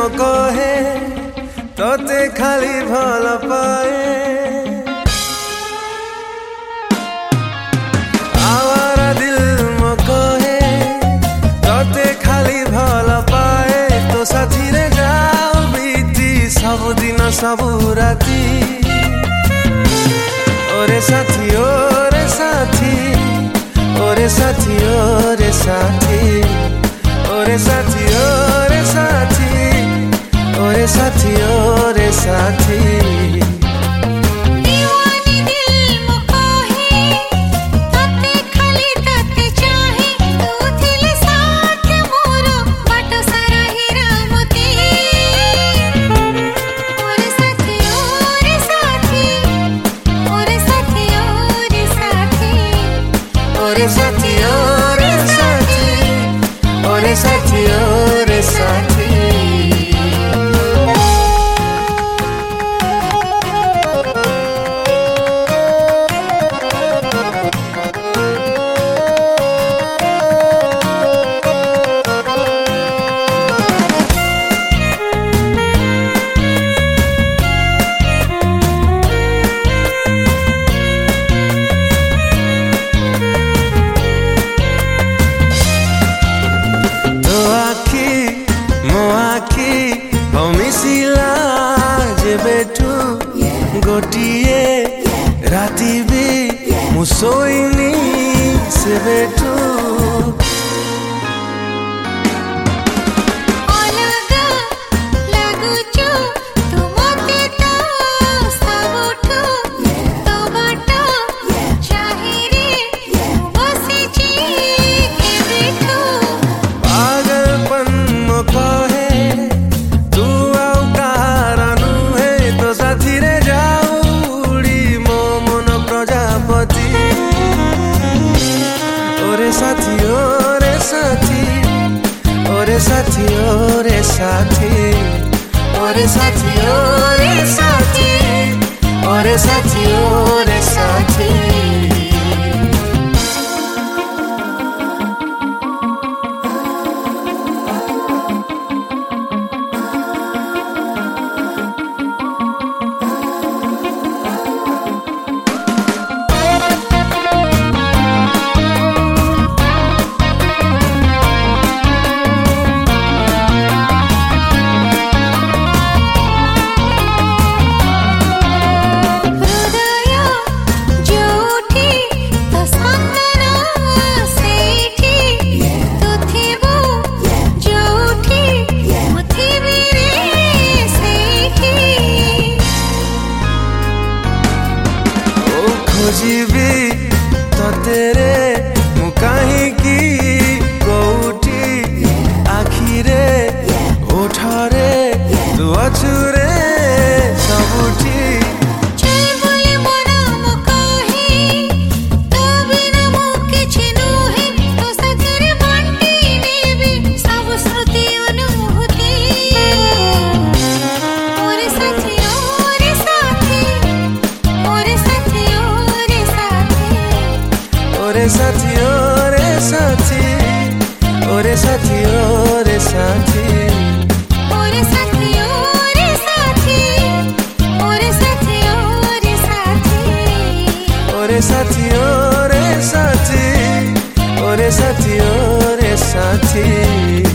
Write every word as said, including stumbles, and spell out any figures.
कहे तोते खाली भल पाए आवारा दिल मो कहे तोते खाली भल पाए तो साथी रे जाओ बीती सब दिन सब राती ओरे साथी ओरे साथी ओरे साथी ओरे साथी ओरे साथी ओरे साथी ओरे साथी ओरे साथी ओरे साथी ओरे साथी ओरे साथी ओरे साथी मिसिला जेबेठू गोटिए राती भी मुसोइनी सेबेठू ओरे साथी ओरे साथी ओरे साथी ओरे साथी ओरे साथी ओरे साथी ओरे साथी ओरे साथी खोजिबी तो तेरे मु कहीं कोठी आखिरे ओठरे तू अछुरे सबुठी ओरे साथी ओरे साथी ओरे साथी ओरे साथी ओरे साथी ओरे साथी ओरे साथी ओरे साथी ओरे साथी ओरे साथी ओरे साथी ओरे साथी